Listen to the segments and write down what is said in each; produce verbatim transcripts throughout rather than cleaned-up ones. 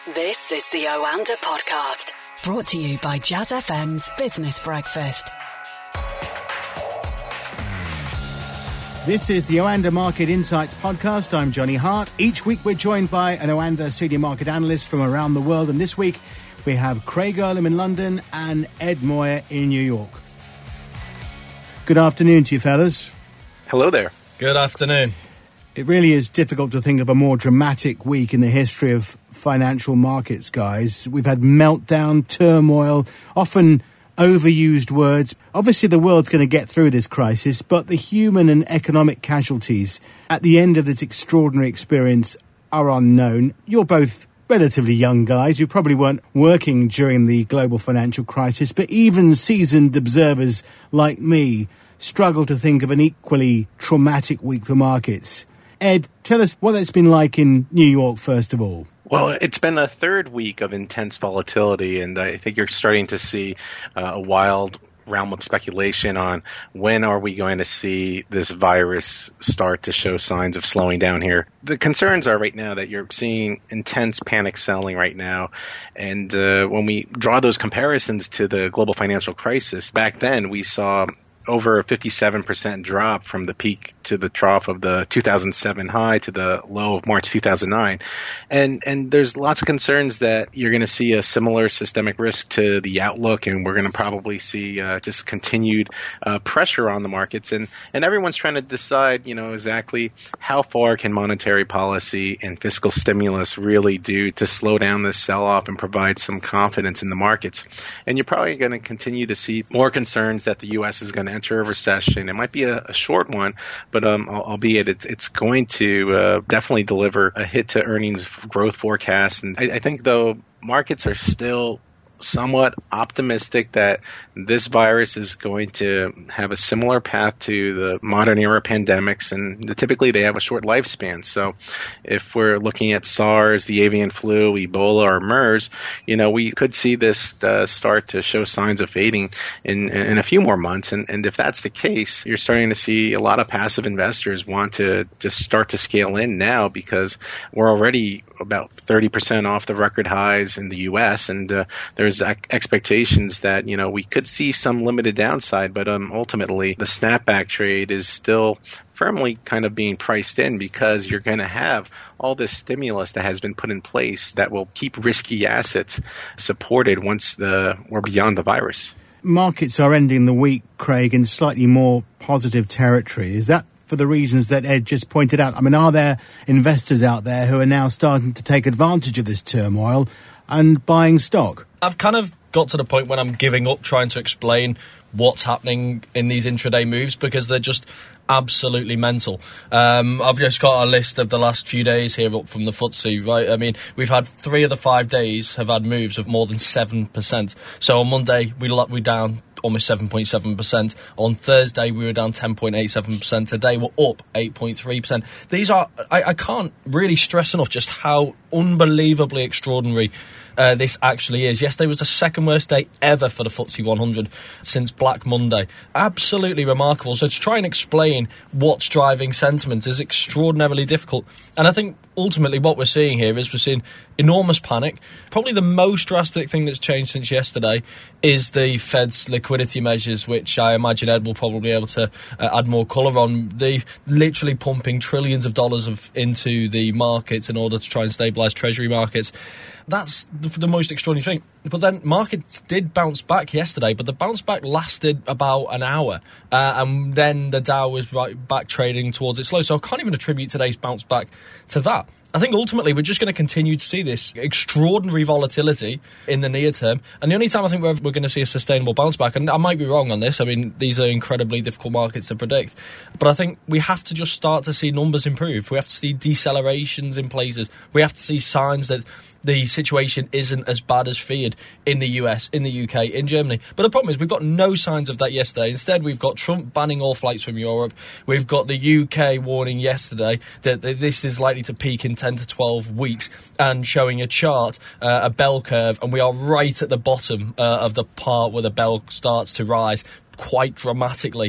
This is the Oanda Podcast, brought to you by Jazz F M's Business Breakfast. This is the Oanda Market Insights Podcast. I'm Johnny Hart. Each week we're joined by an Oanda senior market analyst from around the world. And this week we have Craig Erlam in London and Ed Moyer in New York. Good afternoon to you, fellas. Hello there. Good afternoon. It really is difficult to think of a more dramatic week in the history of financial markets, guys. We've had meltdown, turmoil, often overused words. Obviously, the world's going to get through this crisis, but the human and economic casualties at the end of this extraordinary experience are unknown. You're both relatively young guys. You probably weren't working during the global financial crisis, but even seasoned observers like me struggle to think of an equally traumatic week for markets. Ed, tell us what it's been like in New York, first of all. Well, it's been a third week of intense volatility, and I think you're starting to see uh, a wild realm of speculation on when are we going to see this virus start to show signs of slowing down here. The concerns are right now that you're seeing intense panic selling right now. And uh, when we draw those comparisons to the global financial crisis, back then we saw over a fifty-seven percent drop from the peak to the trough of the two thousand seven high to the low of March two thousand nine. And and there's lots of concerns that you're going to see a similar systemic risk to the outlook, and we're going to probably see uh, just continued uh, pressure on the markets. And, and everyone's trying to decide, you know, exactly how far can monetary policy and fiscal stimulus really do to slow down this sell-off and provide some confidence in the markets. And you're probably going to continue to see more concerns that the U S is going to enter a recession. It might be a, a short one, but um, albeit it's it's going to uh, definitely deliver a hit to earnings growth forecasts. And I, I think, though, markets are still somewhat optimistic that this virus is going to have a similar path to the modern era pandemics, and typically they have a short lifespan. So if we're looking at SARS, the avian flu, Ebola, or MERS, you know, we could see this uh, start to show signs of fading in, in a few more months. And, and if that's the case, you're starting to see a lot of passive investors want to just start to scale in now, because we're already about thirty percent off the record highs in the U S, and uh, there's expectations that, you know, we could see some limited downside, but um, ultimately the snapback trade is still firmly kind of being priced in, because you're going to have all this stimulus that has been put in place that will keep risky assets supported once the we're beyond the virus. Markets are ending the week, Craig, in slightly more positive territory. Is that for the reasons that Ed just pointed out? I mean, are there investors out there who are now starting to take advantage of this turmoil and buying stock? I've kind of got to the point when I'm giving up trying to explain what's happening in these intraday moves, because they're just absolutely mental. Um, I've just got a list of the last few days here up from the F T S E, right? I mean, we've had three of the five days have had moves of more than seven percent. So on Monday, we we down almost seven point seven percent. On Thursday, we were down ten point eight seven percent. Today, we're up eight point three percent. These are, I, I can't really stress enough just how unbelievably extraordinary Uh, this actually is. Yesterday was the second worst day ever for the F T S E one hundred since Black Monday. Absolutely remarkable. So to try and explain what's driving sentiment is extraordinarily difficult. And I think ultimately what we're seeing here is we're seeing enormous panic. Probably the most drastic thing that's changed since yesterday is the Fed's liquidity measures, which I imagine Ed will probably be able to uh, add more colour on. They literally pumping trillions of dollars of into the markets in order to try and stabilise treasury markets. That's the, the most extraordinary thing. But then markets did bounce back yesterday, but the bounce back lasted about an hour. Uh, and then the Dow was right back trading towards its low. So I can't even attribute today's bounce back to that. I think ultimately we're just going to continue to see this extraordinary volatility in the near term. And the only time I think we're, we're going to see a sustainable bounce back, and I might be wrong on this, I mean, these are incredibly difficult markets to predict, but I think we have to just start to see numbers improve. We have to see decelerations in places. We have to see signs that the situation isn't as bad as feared in the U S, in the U K, in Germany. But the problem is we've got no signs of that yesterday. Instead, we've got Trump banning all flights from Europe. We've got the U K warning yesterday that this is likely to peak in ten to twelve weeks, and showing a chart, uh, a bell curve, and we are right at the bottom uh, of the part where the bell starts to rise quite dramatically.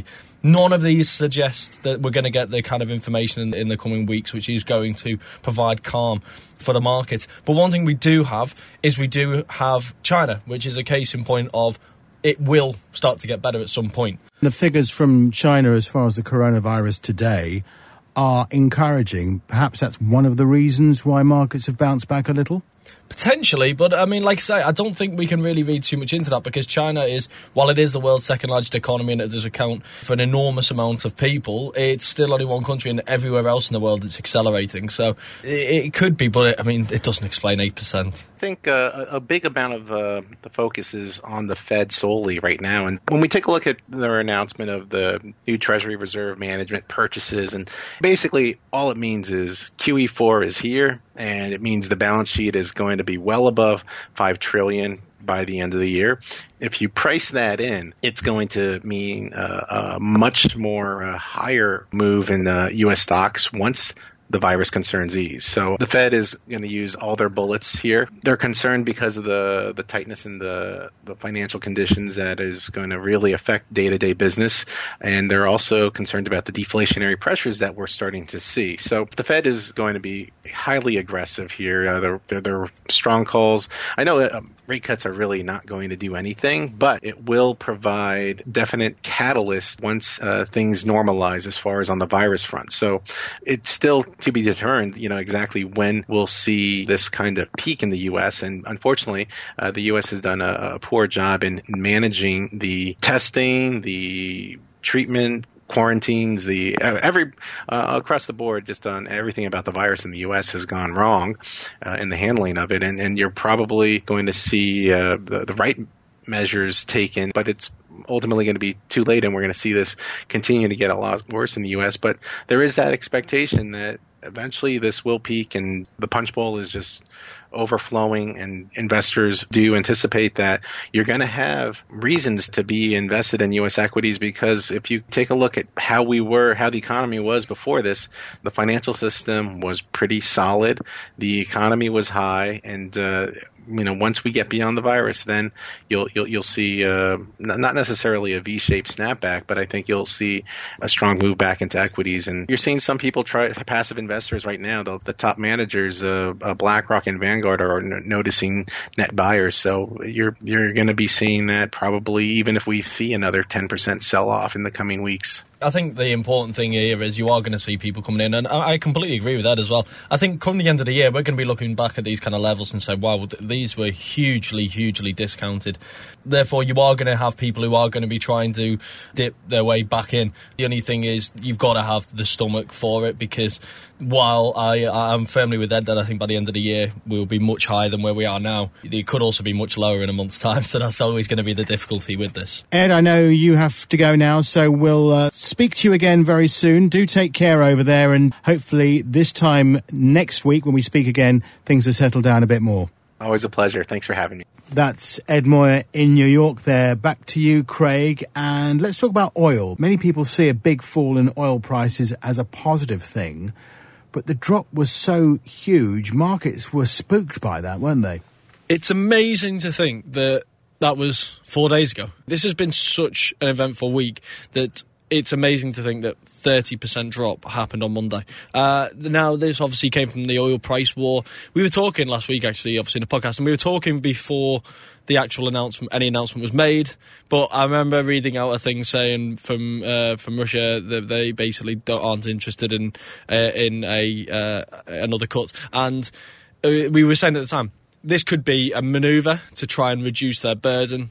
none of these suggest that we're going to get the kind of information in, in the coming weeks which is going to provide calm for the market. But one thing we do have is we do have China, which is a case in point of it will start to get better at some point. The figures from China as far as the coronavirus today are encouraging. Perhaps that's one of the reasons why markets have bounced back a little? Potentially, but I mean, like I say, I don't think we can really read too much into that, because China is, while it is the world's second largest economy and it does account for an enormous amount of people, it's still only one country, and everywhere else in the world it's accelerating. So it, it could be, but it, I mean, it doesn't explain eight percent. I think uh, a big amount of uh, the focus is on the Fed solely right now. And when we take a look at their announcement of the new Treasury Reserve Management purchases, and basically all it means is Q E four is here, and it means the balance sheet is going to be well above five trillion dollars by the end of the year. If you price that in, it's going to mean uh, a much more uh, higher move in uh, U S stocks once the virus concerns ease. So the Fed is going to use all their bullets here. They're concerned because of the, the tightness in the, the financial conditions that is going to really affect day-to-day business. And they're also concerned about the deflationary pressures that we're starting to see. So the Fed is going to be highly aggressive here. Uh, they're, they're, they're strong calls. I know uh, rate cuts are really not going to do anything, but it will provide definite catalyst once uh, things normalize as far as on the virus front. So it's still to be determined, you know, exactly when we'll see this kind of peak in the U S. And unfortunately, uh, the U S has done a, a poor job in managing the testing, the treatment, quarantines, the uh, every uh, across the board, just on everything about the virus in the U S has gone wrong uh, in the handling of it. And, and you're probably going to see uh, the, the right measures taken, but it's ultimately going to be too late, and we're going to see this continue to get a lot worse in the U S. But there is that expectation that eventually this will peak, and the punch bowl is just overflowing, and investors do anticipate that you're going to have reasons to be invested in U S equities, because if you take a look at how we were, how the economy was before this, the financial system was pretty solid, the economy was high, and uh, you know, once we get beyond the virus, then you'll you'll, you'll see uh, not necessarily a V-shaped snapback, but I think you'll see a strong move back into equities. And you're seeing some people try, passive investors right now, the, the top managers, uh, uh, BlackRock and Vanguard, are n- noticing net buyers. So you're you're going to be seeing that probably even if we see another ten percent sell-off in the coming weeks. I think the important thing here is you are going to see people coming in, and I completely agree with that as well. I think come the end of the year, we're going to be looking back at these kind of levels and say, wow, these were hugely, hugely discounted. Therefore, you are going to have people who are going to be trying to dip their way back in. The only thing is you've got to have the stomach for it, because while I am firmly with Ed that I think by the end of the year we'll be much higher than where we are now, it could also be much lower in a month's time, so that's always going to be the difficulty with this. Ed, I know you have to go now, so we'll uh, speak to you again very soon. Do take care over there, and hopefully this time next week when we speak again, things have settled down a bit more. Always a pleasure. Thanks for having me. That's Ed Moyer in New York there. Back to you, Craig, and let's talk about oil. Many people see a big fall in oil prices as a positive thing, but the drop was so huge, markets were spooked by that, weren't they? It's amazing to think that that was four days ago. This has been such an eventful week that it's amazing to think that thirty percent drop happened on Monday. Uh, now, this obviously came from the oil price war. We were talking last week, actually, obviously, in the podcast, and we were talking before the actual announcement, any announcement was made. But I remember reading out a thing saying from uh, from Russia that they basically don't, aren't interested in uh, in a uh, another cut. And uh, we were saying at the time, this could be a manoeuvre to try and reduce their burden,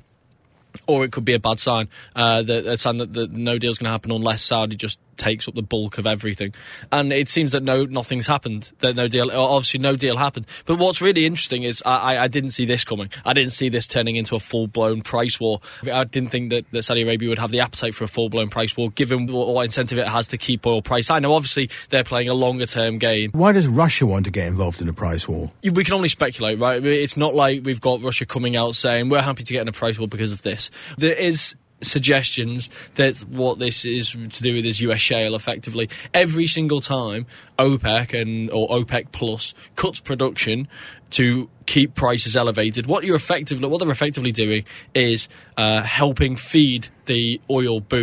or it could be a bad sign, uh, that, a sign that, that no deal's going to happen unless Saudi just takes up the bulk of everything. And it seems that no, nothing's happened. That no deal, obviously no deal happened. But what's really interesting is I, I didn't see this coming. I didn't see this turning into a full-blown price war. I didn't think that, that Saudi Arabia would have the appetite for a full-blown price war, given what, what incentive it has to keep oil price. I know obviously they're playing a longer-term game. Why does Russia want to get involved in a price war? We can only speculate, right? It's not like we've got Russia coming out saying we're happy to get in a price war because of this. There is suggestions that what this is to do with is U S shale. Effectively, every single time OPEC and or OPEC Plus cuts production to keep prices elevated, what you're effectively what they're effectively doing is uh, helping feed the oil boom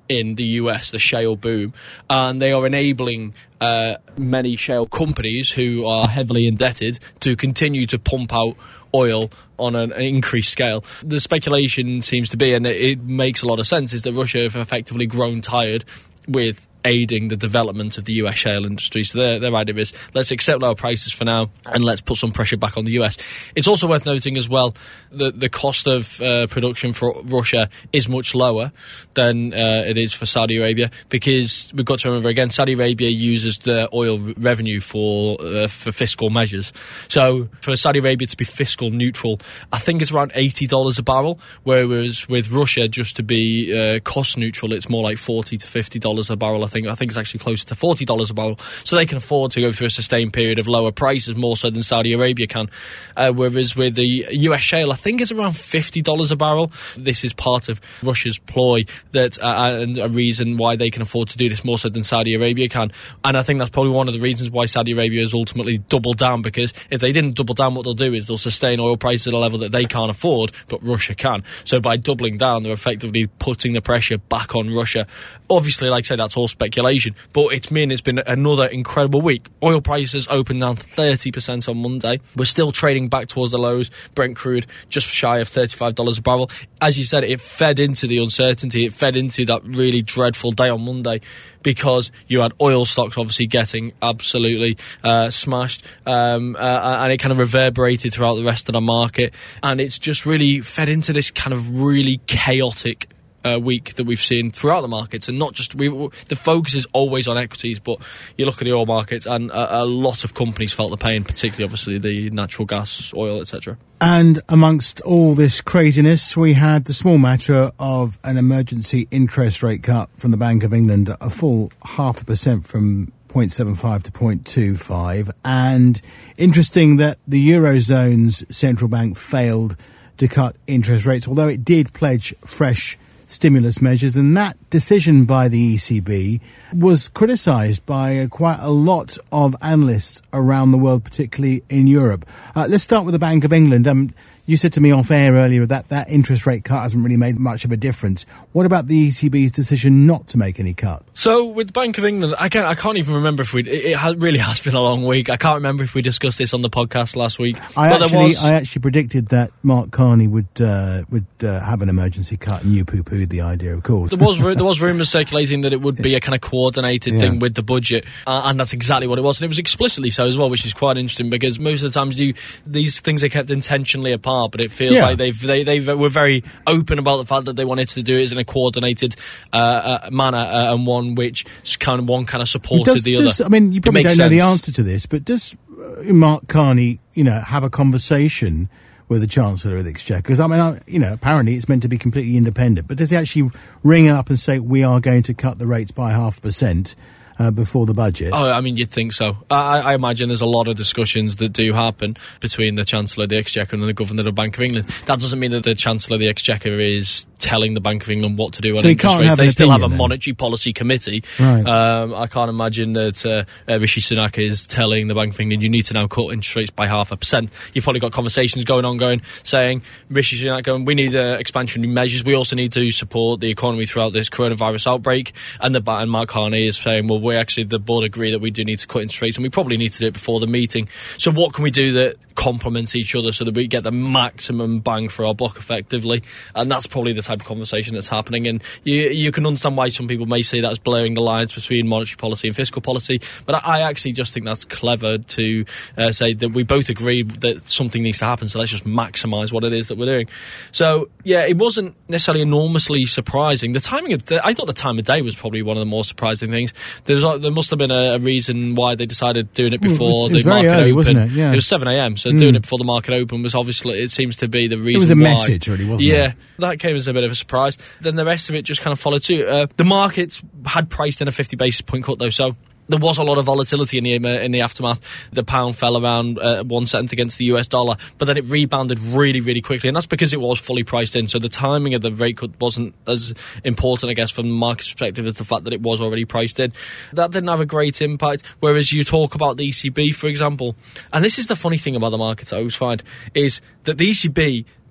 in the U S, the shale boom, and they are enabling uh, many shale companies who are heavily indebted to continue to pump out oil on an, an increased scale. The speculation seems to be, and it, it makes a lot of sense, is that Russia have effectively grown tired with aiding the development of the U S shale industry. So their, their idea is, let's accept lower prices for now and let's put some pressure back on the U S. It's also worth noting as well that the cost of uh, production for Russia is much lower than uh, it is for Saudi Arabia, because we've got to remember again, Saudi Arabia uses the oil revenue for uh, for fiscal measures. So for Saudi Arabia to be fiscal neutral, I think it's around eighty dollars a barrel, whereas with Russia, just to be uh, cost neutral, it's more like forty to fifty dollars a barrel, I think. I think it's actually closer to forty dollars a barrel, so they can afford to go through a sustained period of lower prices, more so than Saudi Arabia can. Uh, whereas with the U S shale, I think it's around fifty dollars a barrel. This is part of Russia's ploy, that uh, and a reason why they can afford to do this more so than Saudi Arabia can. And I think that's probably one of the reasons why Saudi Arabia has ultimately doubled down, because if they didn't double down, what they'll do is they'll sustain oil prices at a level that they can't afford, but Russia can. So by doubling down, they're effectively putting the pressure back on Russia. Obviously, like I said, that's all speculation, but it's mean it's been another incredible week. Oil prices opened down thirty percent on Monday. We're still trading back towards the lows. Brent crude just shy of thirty-five dollars a barrel. As you said, it fed into the uncertainty. It fed into that really dreadful day on Monday, because you had oil stocks obviously getting absolutely uh, smashed, um, uh, and it kind of reverberated throughout the rest of the market. And it's just really fed into this kind of really chaotic Uh, week that we've seen throughout the markets, and not just we. The focus is always on equities, but you look at the oil markets, and a, a lot of companies felt the pain, particularly obviously the natural gas, oil, et cetera. And amongst all this craziness, we had the small matter of an emergency interest rate cut from the Bank of England, a full half a percent from zero point seven five to zero point two five. And interesting that the Eurozone's central bank failed to cut interest rates, although it did pledge fresh stimulus measures, and that decision by the E C B was criticised by uh, quite a lot of analysts around the world, particularly in Europe. Uh, let's start with the Bank of England. Um, you said to me off air earlier that that interest rate cut hasn't really made much of a difference. What about the E C B's decision not to make any cut? So with the Bank of England, I can't, I can't even remember if we. It, it has, really has been a long week. I can't remember if we discussed this on the podcast last week. I but actually, was, I actually predicted that Mark Carney would uh, would uh, have an emergency cut, and you poo-pooed the idea, of course. There was there was rumours circulating that it would be a kind of coordinated yeah. thing with the budget, uh, and that's exactly what it was, and it was explicitly so as well, which is quite interesting, because most of the times you these things are kept intentionally apart, but it feels yeah. like they've they they were very open about the fact that they wanted to do it in a coordinated uh, uh, manner, uh, and one which kind of one kind of supported does, the does, other. I mean, you probably don't sense. know the answer to this, but does uh, Mark Carney, you know, have a conversation with the Chancellor of the Exchequer? Because, I mean, I, you know, apparently it's meant to be completely independent, but does he actually ring up and say, we are going to cut the rates by half a percent uh, before the budget? Oh, I mean, you'd think so. I, I imagine there's a lot of discussions that do happen between the Chancellor of the Exchequer and the Governor of the Bank of England. That doesn't mean that the Chancellor of the Exchequer is telling the Bank of England what to do on so interest rates. They still have a then. monetary policy committee. Right. Um, I can't imagine that uh, uh, Rishi Sunak is telling the Bank of England, you need to now cut interest rates by half a percent. You've probably got conversations going on, going saying, Rishi Sunak going, we need uh, expansionary measures. We also need to support the economy throughout this coronavirus outbreak. And the and Mark Carney is saying, well, we actually, the board agree that we do need to cut interest rates, and we probably need to do it before the meeting. So what can we do that complements each other so that we get the maximum bang for our buck effectively? And that's probably the type of conversation that's happening, and you you can understand why some people may say that's blurring the lines between monetary policy and fiscal policy, but I actually just think that's clever to uh, say that we both agree that something needs to happen, so let's just maximise what it is that we're doing. So yeah, it wasn't necessarily enormously surprising. The timing of the, I thought the time of day was probably one of the more surprising things. There was there must have been a, a reason why they decided doing it before well, it was, it was the market early, opened. Wasn't it? Yeah. It was seven a.m. so mm. doing it before the market open was obviously, it seems to be the reason. It was a why. message, really, wasn't yeah, it? Yeah, that came as a bit of a surprise. Then the rest of it just kind of followed suit. Uh, the markets had priced in a fifty basis point cut though, so there was a lot of volatility in the in the aftermath. The pound fell around uh, one cent against the U S dollar, but then it rebounded really, really quickly, and that's because it was fully priced in. So the timing of the rate cut wasn't as important, I guess, from the market's perspective as the fact that it was already priced in. That didn't have a great impact. Whereas you talk about the E C B, for example, and this is the funny thing about the markets I always find, is that the E C B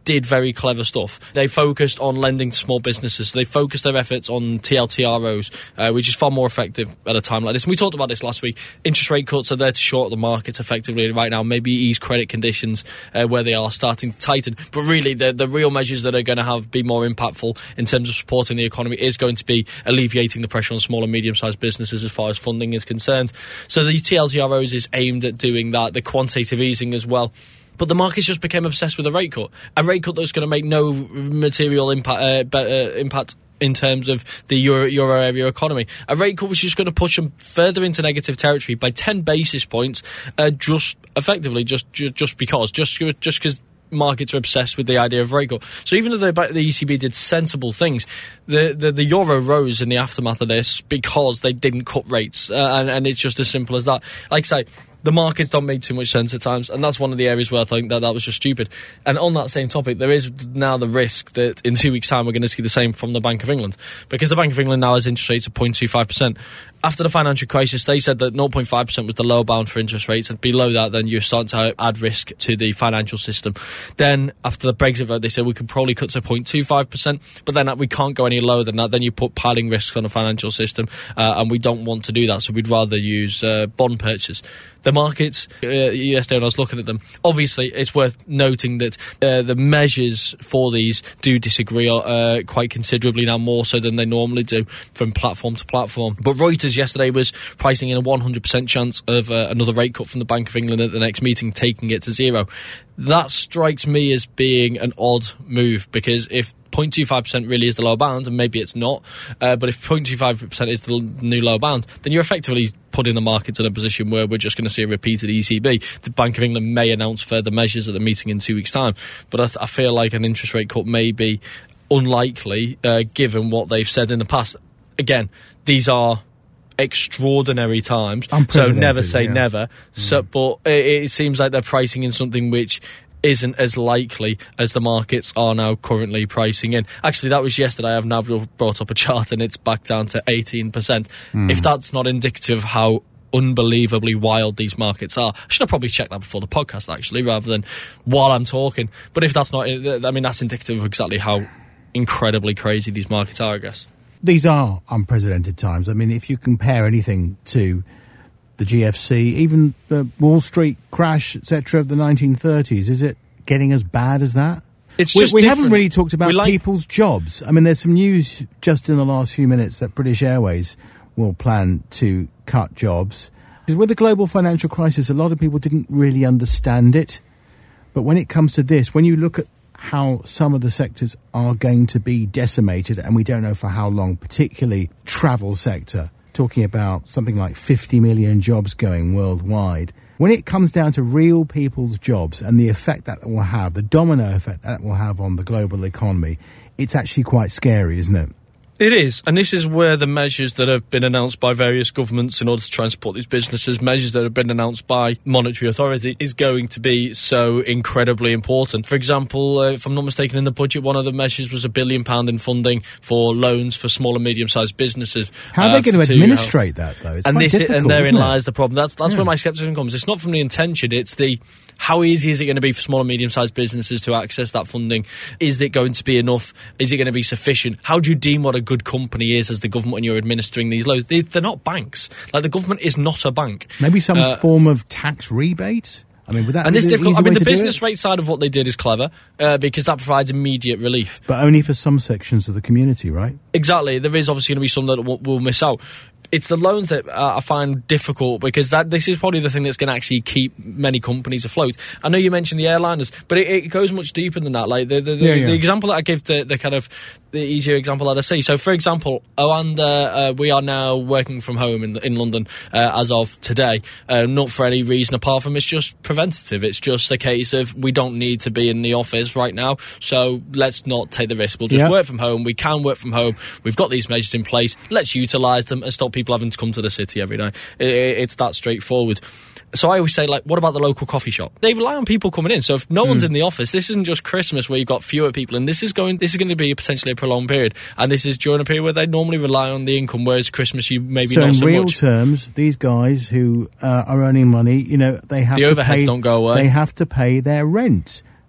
did very clever stuff. They focused on lending to small businesses. So they focused their efforts on T L T R Os, uh, which is far more effective at a time like this. And we talked about this last week. Interest rate cuts are there to short the markets effectively right now, maybe ease credit conditions uh, where they are starting to tighten. But really, the, the real measures that are going to have be more impactful in terms of supporting the economy is going to be alleviating the pressure on small and medium-sized businesses as far as funding is concerned. So the T L T R Os is aimed at doing that, the quantitative easing as well. But the markets just became obsessed with a rate cut. A rate cut that's going to make no material impact, uh, be, uh, impact in terms of the Euro, Euro area economy. A rate cut which is going to push them further into negative territory by ten basis points, uh, just effectively, just just because, just just because markets are obsessed with the idea of rate cut. So even though the, the E C B did sensible things, the, the, the euro rose in the aftermath of this because they didn't cut rates, uh, and, and it's just as simple as that. Like I say, the markets don't make too much sense at times, and that's one of the areas where I think that that was just stupid. And on that same topic, there is now the risk that in two weeks' time we're going to see the same from the Bank of England, because the Bank of England now has interest rates of zero point two five percent. After the financial crisis, they said that zero point five percent was the low bound for interest rates, and below that, then you're starting to add risk to the financial system. Then, after the Brexit vote, they said we could probably cut to zero point two five percent, but then we can't go any lower than that. Then you put piling risks on the financial system, uh, and we don't want to do that, so we'd rather use uh, bond purchase. The markets, uh, yesterday when I was looking at them, obviously it's worth noting that uh, the measures for these do disagree uh, quite considerably now, more so than they normally do from platform to platform. But Reuters yesterday was pricing in a one hundred percent chance of uh, another rate cut from the Bank of England at the next meeting, taking it to zero. That strikes me as being an odd move, because if zero point two five percent really is the low bound, and maybe it's not, uh, but if zero point two five percent is the new low bound, then you're effectively putting the markets in a position where we're just going to see a repeated E C B. The Bank of England may announce further measures at the meeting in two weeks' time, but I, th- I feel like an interest rate cut may be unlikely, uh, given what they've said in the past. Again, these are extraordinary times, so never say yeah. never. Mm. So, but it, it seems like they're pricing in something which isn't as likely as the markets are now currently pricing in. Actually, that was yesterday. I've now brought up a chart and it's back down to eighteen percent. Mm. If that's not indicative of how unbelievably wild these markets are, I should have probably checked that before the podcast, actually, rather than while I'm talking. But if that's not, I mean, that's indicative of exactly how incredibly crazy these markets are, I guess. These are unprecedented times. I mean, if you compare anything to the G F C, even the Wall Street crash, et cetera, of the nineteen thirties, is it getting as bad as that? It's we, just we different. haven't really talked about like- people's jobs. I mean, there's some news just in the last few minutes that British Airways will plan to cut jobs. Because with the global financial crisis, a lot of people didn't really understand it. But when it comes to this, when you look at how some of the sectors are going to be decimated, and we don't know for how long, particularly travel sector, talking about something like fifty million jobs going worldwide. When it comes down to real people's jobs and the effect that will have, the domino effect that will have on the global economy, it's actually quite scary, isn't it? It is, and this is where the measures that have been announced by various governments in order to try and support these businesses, measures that have been announced by monetary authority, is going to be so incredibly important. For example, uh, if I'm not mistaken, in the budget, one of the measures was a billion pound in funding for loans for small and medium-sized businesses. How are uh, they going to administrate that, though? It's and quite this difficult, and therein isn't it? lies the problem. That's that's Yeah. where my scepticism comes. It's not from the intention; it's the how easy is it going to be for small and medium-sized businesses to access that funding? Is it going to be enough? Is it going to be sufficient? How do you deem what a good company is as the government when you're administering these loans? They, they're not banks. Like, the government is not a bank. Maybe some Uh, form of tax rebate? I mean, would that And be this the difficult. easy I mean, way the to do business it? rate side of what they did is clever uh, because that provides immediate relief. But only for some sections of the community, right? Exactly. There is obviously going to be some that will, will miss out. It's the loans that uh, I find difficult, because that this is probably the thing that's going to actually keep many companies afloat. I know you mentioned the airliners, but it, it goes much deeper than that. Like the the, the, Yeah, yeah. the example that I give, to the kind of the easier example that I see. So, for example, Oanda, uh, we are now working from home in in London uh, as of today. Uh, not for any reason apart from it's just preventative. It's just a case of we don't need to be in the office right now, so let's not take the risk. We'll just Yeah. work from home. We can work from home. We've got these measures in place. Let's utilise them and stop people having to come to the city every day. It, it, it's that straightforward. So I always say, like, what about the local coffee shop? They rely on people coming in. So if no mm. one's in the office, this isn't just Christmas where you've got fewer people, and this is going this is going to be potentially a prolonged period. And this is during a period where they normally rely on the income, whereas Christmas you maybe so not in so real much. terms, these guys who uh, are earning money, you know, they have The to overheads pay, don't go away. They have to pay their rent.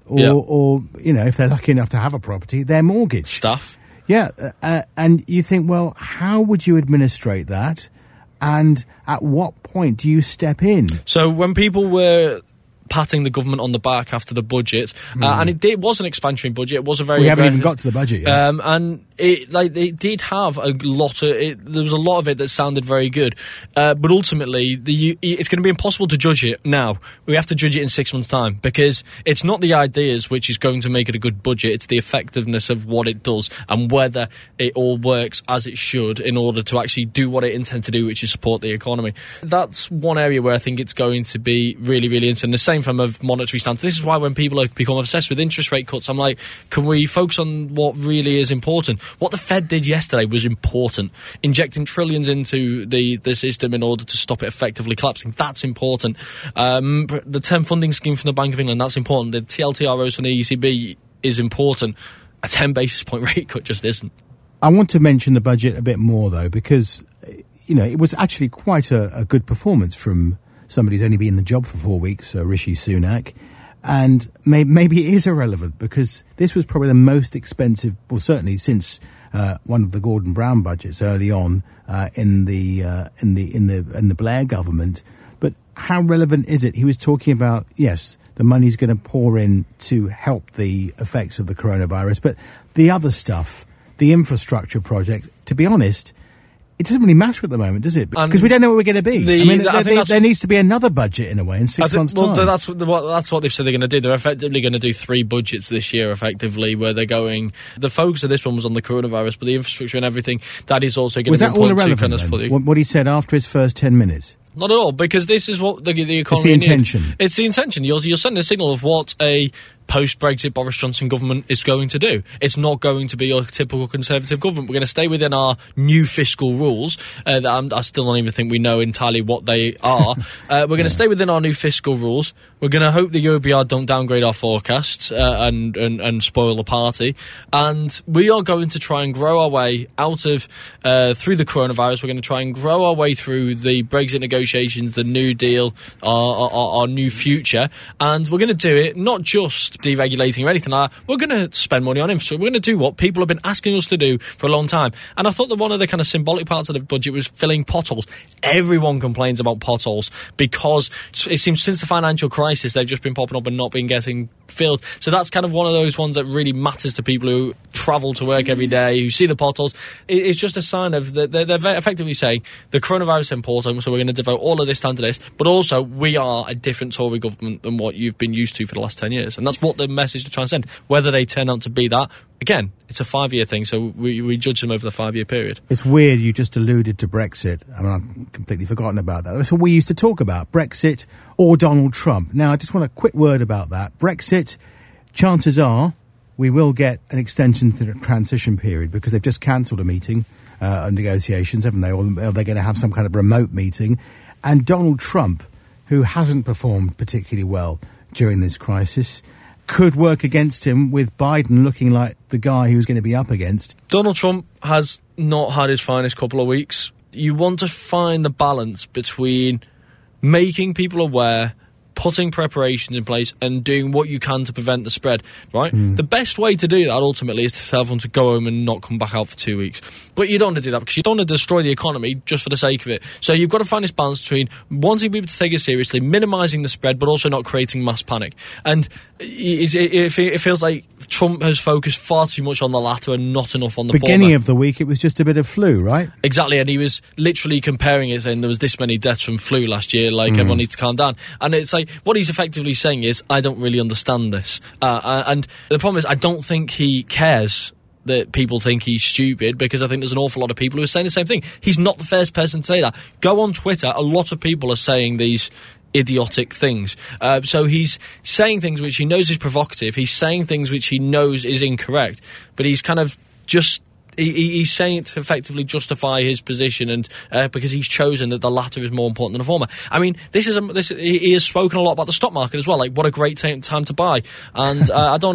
or, yeah. or you know, if they're lucky enough to have a property, their mortgage. Staff. Yeah, uh, and you think, well, how would you administrate that? And at what point do you step in? So when people were patting the government on the back after the budget, mm. uh, and it, did, it was an expansionary budget, it was a very... We haven't even got to the budget yet. Um, and it like it did have a lot of... It, there was a lot of it that sounded very good. Uh, but ultimately, the it's going to be impossible to judge it now. We have to judge it in six months' time, because it's not the ideas which is going to make it a good budget, it's the effectiveness of what it does and whether it all works as it should in order to actually do what it intends to do, which is support the economy. That's one area where I think it's going to be really, really interesting. The same from a monetary stance. This is why when people have become obsessed with interest rate cuts, I'm like, can we focus on what really is important? What the Fed did yesterday was important. Injecting trillions into the, the system in order to stop it effectively collapsing, that's important. Um, the term funding scheme from the Bank of England, that's important. The T L T R Os from the E C B is important. A ten basis point rate cut just isn't. I want to mention the budget a bit more, though, because, you know, it was actually quite a, a good performance from somebody who's only been in the job for four weeks, uh, Rishi Sunak. And may, maybe it is irrelevant, because this was probably the most expensive, well, certainly since uh, one of the Gordon Brown budgets early on uh, in the uh, in the in the in the Blair government. But how relevant is it? He was talking about, yes, the money's going to pour in to help the effects of the coronavirus, but the other stuff, the infrastructure project, to be honest, it doesn't really matter at the moment, does it? Because we don't know where we're going to be. The, I mean, I there, there, there needs to be another budget in a way in six think, months' well, time. That's what, that's what they've said they're going to do. They're effectively going to do three budgets this year, effectively, where they're going... The focus of this one was on the coronavirus, but the infrastructure and everything, that is also going was to be all important. irrelevant, to kind of what, what he said after his first ten minutes? Not at all, because this is what the, the economy It's the intention. Needs. It's the intention. You're, you're sending a signal of what a post-Brexit Boris Johnson government is going to do. It's not going to be your typical Conservative government. We're going to stay within our new fiscal rules. Uh, that I'm, I still don't even think we know entirely what they are. uh, we're going to yeah. stay within our new fiscal rules. We're going to hope the U O B R don't downgrade our forecasts uh, and, and, and spoil the party. And we are going to try and grow our way out of, uh, through the coronavirus, we're going to try and grow our way through the Brexit negotiations, the New Deal, our, our, our new future. And we're going to do it not just deregulating or anything like that. We're going to spend money on infrastructure. We're going to do what people have been asking us to do for a long time. And I thought that one of the kind of symbolic parts of the budget was filling potholes. Everyone complains about potholes because it seems since the financial crisis they've just been popping up and not been getting filled. So that's kind of one of those ones that really matters to people who travel to work every day, who see the potholes. It's just a sign of that they're, they're effectively saying the coronavirus is important, so we're going to devote all of this time to this, but also we are a different Tory government than what you've been used to for the last ten years. And that's what the message to try and send. Whether they turn out to be that, again, it's a five-year thing, so we, we judge them over the five-year period. It's weird you just alluded to Brexit. I mean, I've completely forgotten about that. That's what we used to talk about, Brexit or Donald Trump. Now, I just want a quick word about that. Brexit, chances are we will get an extension to the transition period because they've just cancelled a meeting uh, on negotiations, haven't they? Or they're going to have some kind of remote meeting. And Donald Trump, who hasn't performed particularly well during this crisis, could work against him with Biden looking like the guy he was going to be up against. Donald Trump has not had his finest couple of weeks. You want to find the balance between making people aware, putting preparations in place and doing what you can to prevent the spread, right? Mm. The best way to do that ultimately is to tell everyone to go home and not come back out for two weeks. But you don't want to do that because you don't want to destroy the economy just for the sake of it. So you've got to find this balance between wanting people to take it seriously, minimising the spread, but also not creating mass panic. And it, it, it feels like Trump has focused far too much on the latter and not enough on the Beginning former. of the week, it was just a bit of flu, right? Exactly, and he was literally comparing it, saying there was this many deaths from flu last year, like mm. everyone needs to calm down. And it's like, what he's effectively saying is, I don't really understand this. Uh, and the problem is, I don't think he cares that people think he's stupid, because I think there's an awful lot of people who are saying the same thing. He's not the first person to say that. Go on Twitter, a lot of people are saying these idiotic things. Uh, so he's saying things which he knows is provocative. He's saying things which he knows is incorrect, but he's kind of just... He, he's saying it to effectively justify his position, and uh, because he's chosen that the latter is more important than the former. I mean, this is a, this. He has spoken a lot about the stock market as well. Like, what a great time, time to buy. And uh, I don't want to just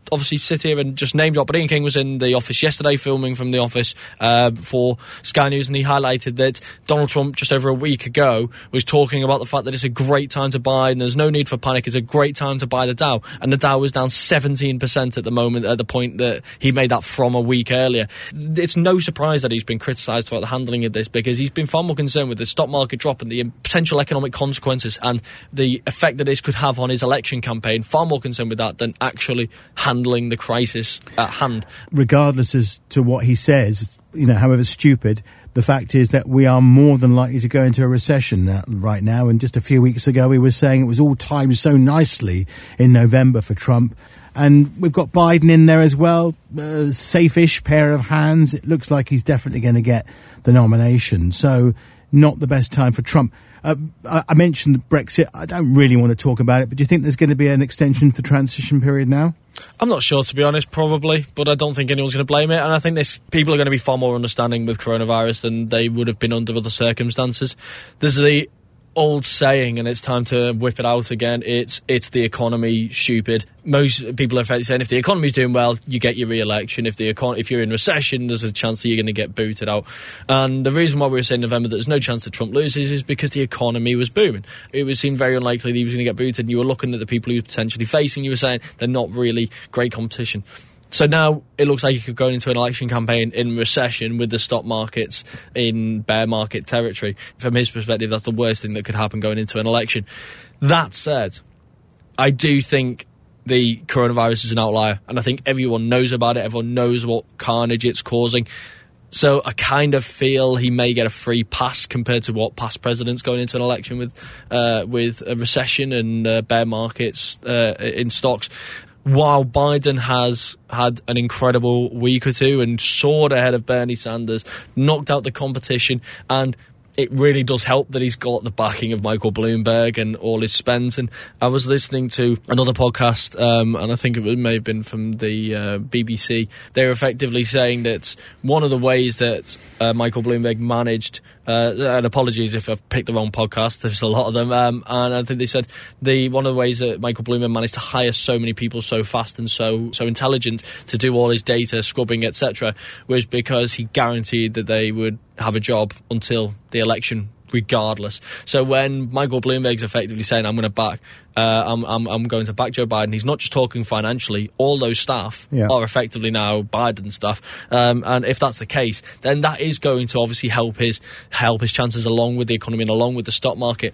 obviously sit here and just name drop, but Ian King was in the office yesterday filming from the office uh, for Sky News, and he highlighted that Donald Trump just over a week ago was talking about the fact that it's a great time to buy and there's no need for panic, it's a great time to buy the Dow, and the Dow was down seventeen percent at the moment, at the point that he made that from a week earlier. It's no surprise that he's been criticised for the handling of this, because he's been far more concerned with the stock market drop and the potential economic consequences and the effect that this could have on his election campaign, far more concerned with that than actually handling the crisis at hand. Regardless as to what he says, you know, however stupid, the fact is that we are more than likely to go into a recession now, right now. And just a few weeks ago, we were saying it was all timed so nicely in November for Trump. And we've got Biden in there as well, uh, safe-ish pair of hands. It looks like he's definitely going to get the nomination. So not the best time for Trump. Uh, I mentioned Brexit. I don't really want to talk about it, but do you think there's going to be an extension to the transition period now? I'm not sure, to be honest, probably, but I don't think anyone's going to blame it. And I think this people are going to be far more understanding with coronavirus than they would have been under other circumstances. There's the old saying, and it's time to whip it out again, it's it's the economy, stupid. Most people are effectively saying if the economy's doing well, you get your re-election. If the econ- if you're in recession, there's a chance that you're going to get booted out. And the reason why we were saying in November that there's no chance that Trump loses is because the economy was booming. It would seem very unlikely that he was going to get booted, and you were looking at the people he was potentially facing, you were saying they're not really great competition. So now it looks like you could go into an election campaign in recession with the stock markets in bear market territory. From his perspective, that's the worst thing that could happen going into an election. That said, I do think the coronavirus is an outlier, and I think everyone knows about it. Everyone knows what carnage it's causing. So I kind of feel he may get a free pass compared to what past presidents going into an election with uh, with a recession and uh, bear markets uh, in stocks. While Biden has had an incredible week or two and soared ahead of Bernie Sanders, knocked out the competition, and it really does help that he's got the backing of Michael Bloomberg and all his spends. And I was listening to another podcast, um, and I think it may have been from the uh, B B C. They were effectively saying that one of the ways that uh, Michael Bloomberg managed, uh, and apologies if I've picked the wrong podcast, there's a lot of them, um, and I think they said the one of the ways that Michael Bloomberg managed to hire so many people so fast and so so intelligent to do all his data scrubbing, et cetera, was because he guaranteed that they would have a job until the election regardless. So when Michael Bloomberg's effectively saying I'm going to back uh, I'm, I'm I'm going to back Joe Biden, he's not just talking financially. All those staff yeah. are effectively now Biden staff, um, and if that's the case, then that is going to obviously help his help his chances along with the economy and along with the stock market.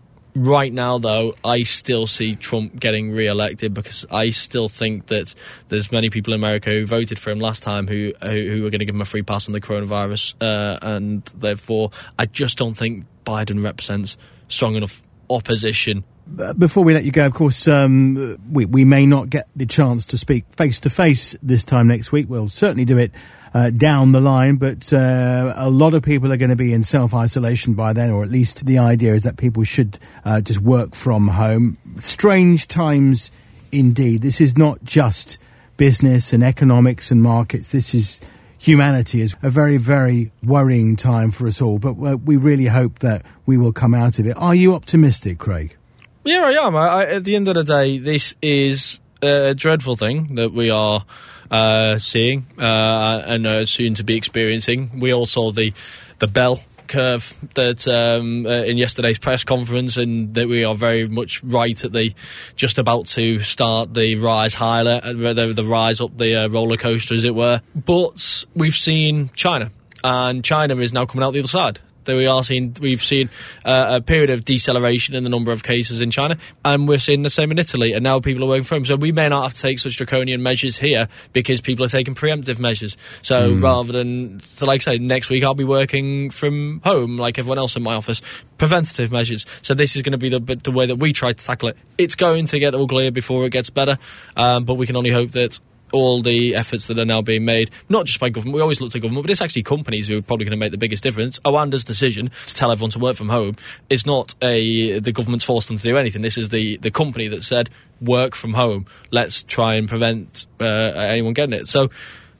Right now, though, I still see Trump getting re-elected because I still think that there's many people in America who voted for him last time who who, who are going to give him a free pass on the coronavirus, uh, and therefore I just don't think Biden represents strong enough opposition. Before we let you go, of course, um, we, we may not get the chance to speak face-to-face this time next week. We'll certainly do it uh, down the line, but uh, a lot of people are going to be in self-isolation by then, or at least the idea is that people should uh, just work from home. Strange times indeed. This is not just business and economics and markets. This is humanity. Is a very, very worrying time for us all, but uh, we really hope that we will come out of it. Are you optimistic, Craig? Yeah, I am. I, I, at the end of the day, this is a dreadful thing that we are uh, seeing uh, and uh, soon to be experiencing. We all saw the the bell curve that um, uh, in yesterday's press conference, and that we are very much right at the just about to start the rise higher, the, the rise up the uh, roller coaster, as it were. But we've seen China, and China is now coming out the other side. That we are seeing, we've seen uh, a period of deceleration in the number of cases in China, and we're seeing the same in Italy, and now people are working from home. So we may not have to take such draconian measures here because people are taking preemptive measures. So mm. rather than, so like I say, next week I'll be working from home like everyone else in my office. Preventative measures. So this is going to be the, the way that we try to tackle it. It's going to get uglier before it gets better, um, but we can only hope that all the efforts that are now being made, not just by government, we always look to government, but it's actually companies who are probably going to make the biggest difference. Oanda's decision to tell everyone to work from home is not a the government's forced them to do anything. This is the, the company that said, work from home. Let's try and prevent uh, anyone getting it. So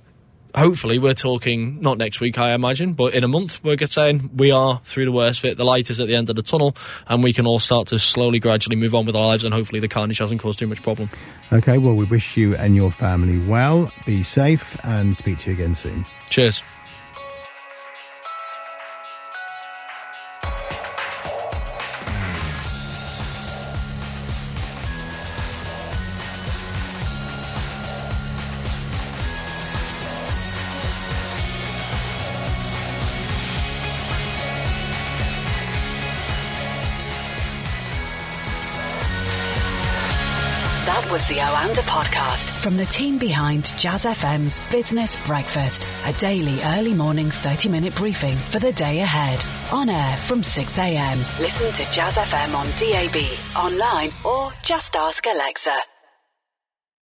hopefully we're talking, not next week I imagine, but in a month we're saying we are through the worst of it, the light is at the end of the tunnel, and we can all start to slowly, gradually move on with our lives, and hopefully the carnage hasn't caused too much problem. Okay, well, we wish you and your family well, be safe, and speak to you again soon. Cheers. That was the Oanda podcast from the team behind Jazz F M's Business Breakfast, a daily early morning thirty minute briefing for the day ahead. On air from six a m. Listen to Jazz F M on D A B, online, or just ask Alexa.